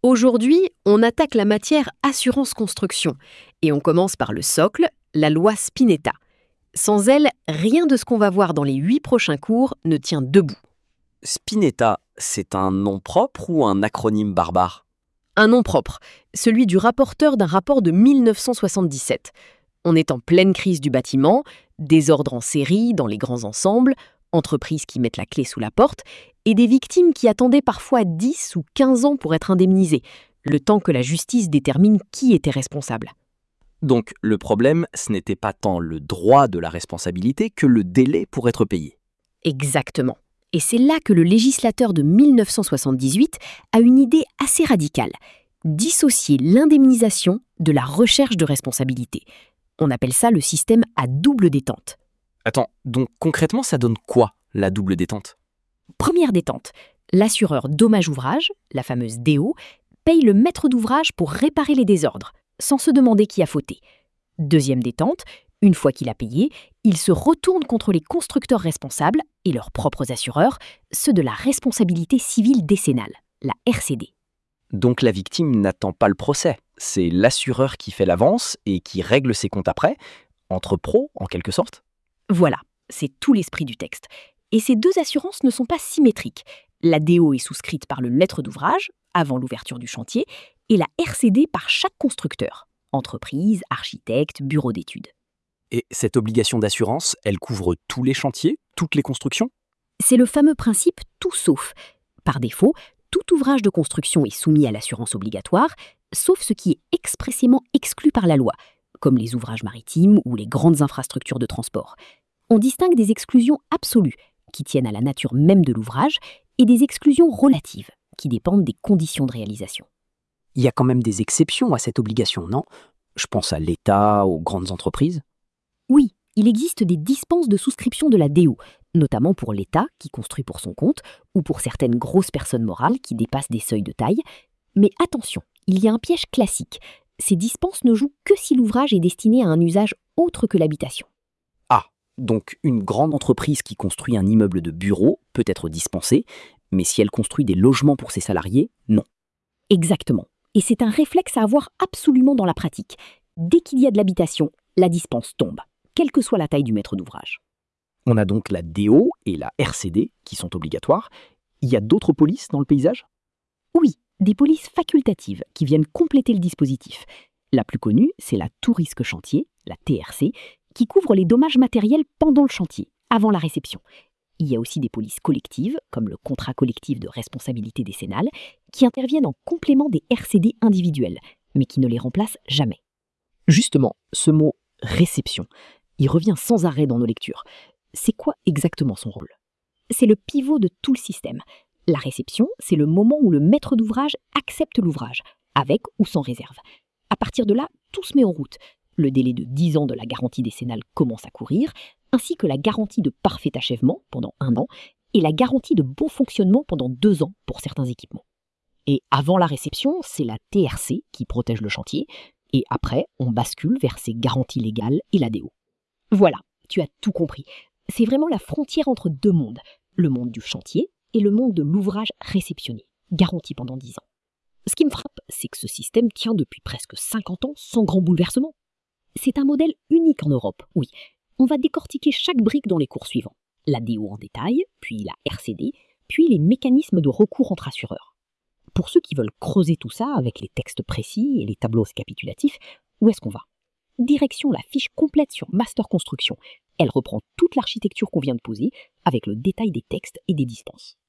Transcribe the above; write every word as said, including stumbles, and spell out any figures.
Aujourd'hui, on attaque la matière assurance construction et on commence par le socle, la loi Spinetta. Sans elle, rien de ce qu'on va voir dans les huit prochains cours ne tient debout. Spinetta, c'est un nom propre ou un acronyme barbare? Un nom propre, celui du rapporteur d'un rapport de mille neuf cent soixante-dix-sept. On est en pleine crise du bâtiment, désordre en série dans les grands ensembles, entreprises qui mettent la clé sous la porte, et des victimes qui attendaient parfois dix ou quinze ans pour être indemnisées, le temps que la justice détermine qui était responsable. Donc le problème, ce n'était pas tant le droit de la responsabilité que le délai pour être payé. Exactement. Et c'est là que le législateur de mille neuf cent soixante-dix-huit a une idée assez radicale, dissocier l'indemnisation de la recherche de responsabilité. On appelle ça le système à double détente. Attends, donc concrètement, ça donne quoi, la double détente? Première détente, l'assureur dommage-ouvrage, la fameuse D O, paye le maître d'ouvrage pour réparer les désordres, sans se demander qui a fauté. Deuxième détente, une fois qu'il a payé, il se retourne contre les constructeurs responsables et leurs propres assureurs, ceux de la responsabilité civile décennale, la R C D. Donc la victime n'attend pas le procès, c'est l'assureur qui fait l'avance et qui règle ses comptes après, entre pros en quelque sorte? Voilà, c'est tout l'esprit du texte. Et ces deux assurances ne sont pas symétriques. La D O est souscrite par le maître d'ouvrage, avant l'ouverture du chantier, et la R C D par chaque constructeur, entreprise, architecte, bureau d'études. Et cette obligation d'assurance, elle couvre tous les chantiers, toutes les constructions? C'est le fameux principe tout sauf. Par défaut, tout ouvrage de construction est soumis à l'assurance obligatoire, sauf ce qui est expressément exclu par la loi, comme les ouvrages maritimes ou les grandes infrastructures de transport. On distingue des exclusions absolues, qui tiennent à la nature même de l'ouvrage, et des exclusions relatives, qui dépendent des conditions de réalisation. Il y a quand même des exceptions à cette obligation, non? Je pense à l'État, aux grandes entreprises. Oui, il existe des dispenses de souscription de la D O, notamment pour l'État qui construit pour son compte, ou pour certaines grosses personnes morales qui dépassent des seuils de taille. Mais attention, il y a un piège classique. Ces dispenses ne jouent que si l'ouvrage est destiné à un usage autre que l'habitation. Ah, donc une grande entreprise qui construit un immeuble de bureau peut être dispensée, mais si elle construit des logements pour ses salariés, non. Exactement. Et c'est un réflexe à avoir absolument dans la pratique. Dès qu'il y a de l'habitation, la dispense tombe, quelle que soit la taille du maître d'ouvrage. On a donc la D O et la R C D qui sont obligatoires. Il y a d'autres polices dans le paysage? Oui, des polices facultatives qui viennent compléter le dispositif. La plus connue, c'est la tout risque chantier, la T R C, qui couvre les dommages matériels pendant le chantier, avant la réception. Il y a aussi des polices collectives, comme le contrat collectif de responsabilité décennale, qui interviennent en complément des R C D individuels, mais qui ne les remplacent jamais. Justement, ce mot « réception », il revient sans arrêt dans nos lectures. C'est quoi exactement son rôle? C'est le pivot de tout le système. La réception, c'est le moment où le maître d'ouvrage accepte l'ouvrage, avec ou sans réserve. À partir de là, tout se met en route. Le délai de dix ans de la garantie décennale commence à courir, ainsi que la garantie de parfait achèvement pendant un an et la garantie de bon fonctionnement pendant deux ans pour certains équipements. Et avant la réception, c'est la T R C qui protège le chantier, et après, on bascule vers ces garanties légales et la D O. Voilà, tu as tout compris. C'est vraiment la frontière entre deux mondes, le monde du chantier et le monde de l'ouvrage réceptionné, garanti pendant dix ans. Ce qui me frappe, c'est que ce système tient depuis presque cinquante ans sans grand bouleversement. C'est un modèle unique en Europe, oui. On va décortiquer chaque brique dans les cours suivants. La D O en détail, puis la R C D, puis les mécanismes de recours entre assureurs. Pour ceux qui veulent creuser tout ça avec les textes précis et les tableaux récapitulatifs, où est-ce qu'on va? Direction la fiche complète sur Master Construction. Elle reprend toute l'architecture qu'on vient de poser, avec le détail des textes et des dispenses.